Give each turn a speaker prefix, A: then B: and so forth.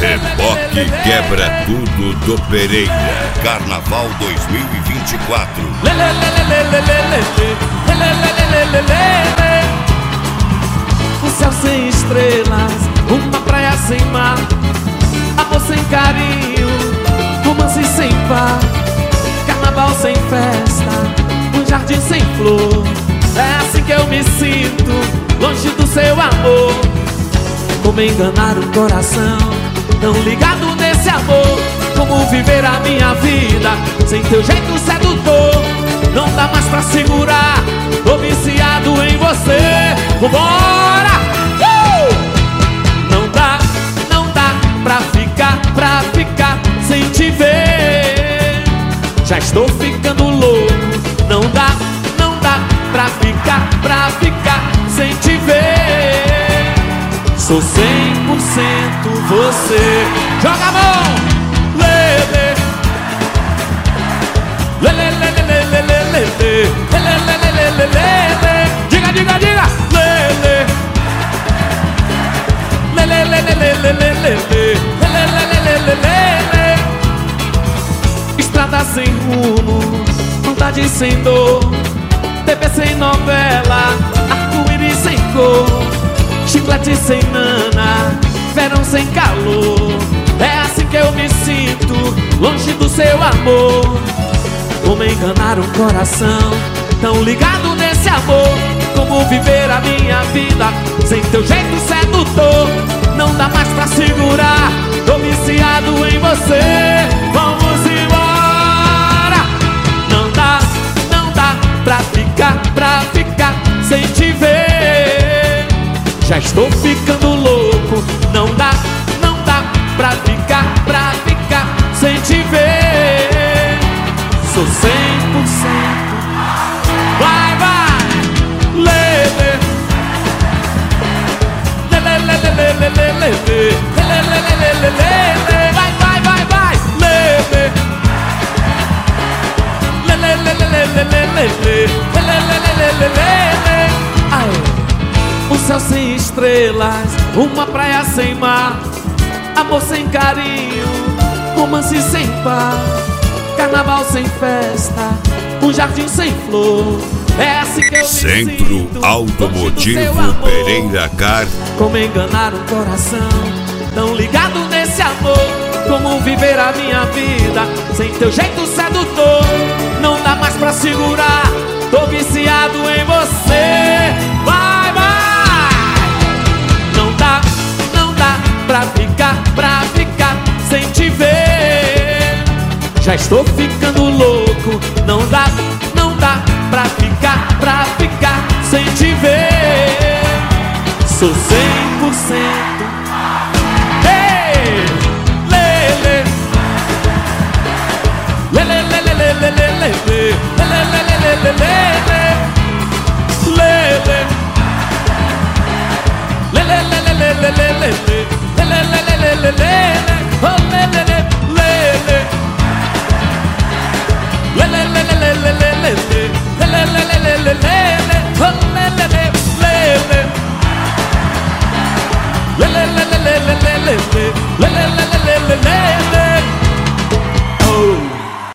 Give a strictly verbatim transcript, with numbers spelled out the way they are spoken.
A: Reboque Quebra Tudo do Pereira, Carnaval dois mil e vinte e quatro.
B: O céu sem estrelas, uma praia sem mar, amor sem carinho, romance sem par, carnaval sem festa, um jardim sem flor. É assim que eu me sinto, longe do seu amor. Como enganar o coração, tão ligado nesse amor. Como viver a minha vida sem teu jeito sedutor. Não dá mais pra segurar, tô viciado em você. Vambora! Uh! Não dá, não dá pra ficar, pra ficar sem te ver. Já estou ficando louco. Não dá, não dá pra ficar, pra ficar sem te ver. Sou cem por cento você. Joga a mão! Lele, lele, lele, lele, lele, lele, lele, lele. Diga, diga, diga! Lele, lele, lele, lele, lele, lele, lele, lele. Estrada sem rumo, vontade sem dor, T V sem novela, arco-íris sem cor, chiclete sem nana, verão sem calor. É assim que eu me sinto, longe do seu amor. Como enganar um coração, tão ligado nesse amor. Como viver a minha vida sem teu jeito sedutor. Não dá mais pra segurar, tô viciado em você. Vamos embora! Não dá, não dá pra ficar, pra ficar sem te ver. Já estou ficando louco. Não dá, não dá pra ficar, pra ficar sem te ver. Sou cem por cento. Vai, vai! Lele, lele, lele, lele, lele, lele, lele, lele. Vai, vai, vai, vai! Lele, lele, lele, lele, lele, lele, lele, lele. Ai! O céu sem estrelas, uma praia sem mar, amor sem carinho, romance sem par, carnaval sem festa, um jardim sem flor. É assim que eu me
A: Centro
B: sinto,
A: Automotivo Pereira Car.
B: Como enganar um coração, tão ligado nesse amor. Como viver a minha vida sem teu jeito sedutor. Não dá mais pra segurar, tô viciado em você. Vai, vai! Não dá, não dá pra ficar, pra ficar sem te ver. Já estou ficando louco. Não dá, não dá pra ficar, pra ficar sem te ver. Sou cem por cento